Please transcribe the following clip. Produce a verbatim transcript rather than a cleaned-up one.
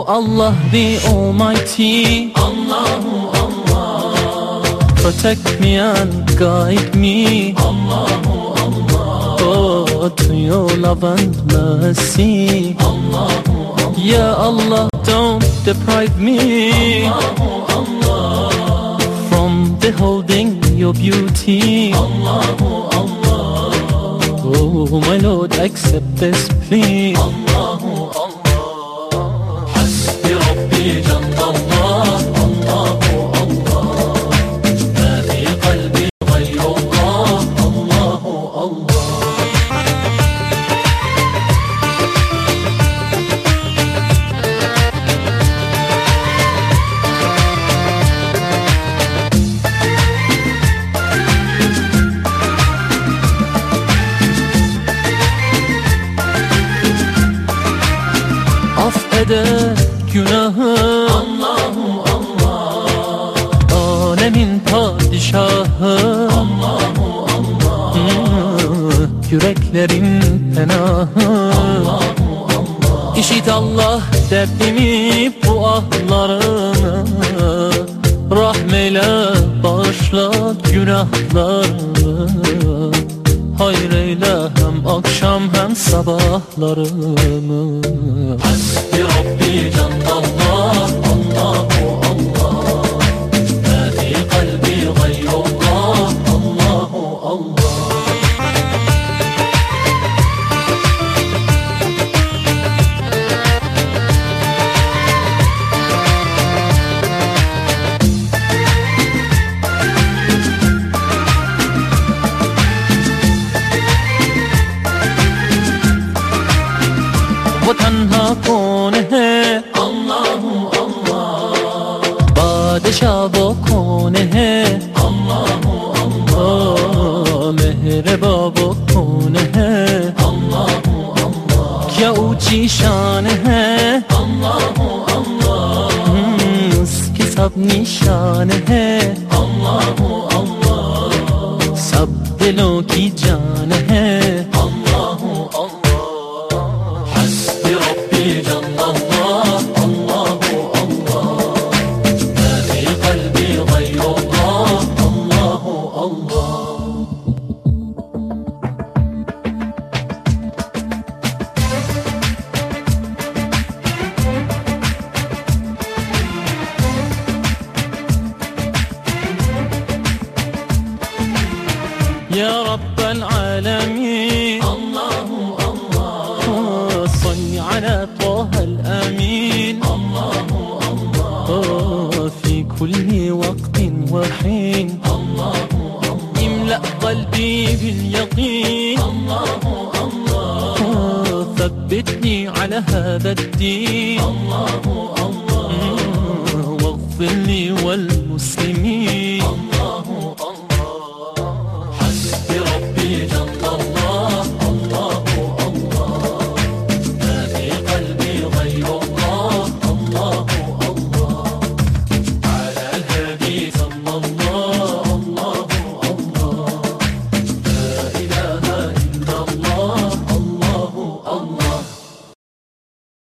Allah the Almighty, Allahu Allah, protect me and guide me, Allahu Allah, oh, to your love and mercy, Allahu Allah, Ya Allah, don't deprive me, Allahu Allah, from beholding your beauty, Allahu Allah, oh my Lord, accept this plea, Allahu Allah. Affeder günahı Allahu Allah, alemin padişahı Allahu Allah, hmm, yüreklerin penahı Allahu Allah. İşit Allah derdimi, bu ahlarımı, rahmeyle bağışla günahlarımı, hayır eyle hem akşam hem sabahlarımı. Hasbi Rabbi Cennet-Allah, Allahu Allah, ma fi kalbi gayrullah, Allahu Allah. वो तन्हा कौन है अल्लाहु अल्लाह, बादशाह वो कौन है अल्लाहु अल्लाह, मेहरबा वो कौन है अल्लाहु अल्लाह, क्या ऊंची शान है अल्लाहु अल्लाह, उसकी सब निशान है अल्लाहु अल्लाह, सब दिलों की जान है अल्लाहु अल्लाह। يا رب العالمين الله الله، صل على طه الأمين الله الله، في كل وقت وحين الله الله، املأ قلبي باليقين الله الله، ثبتني على هذا الدين الله الله، واغفر لي والمسلمين الله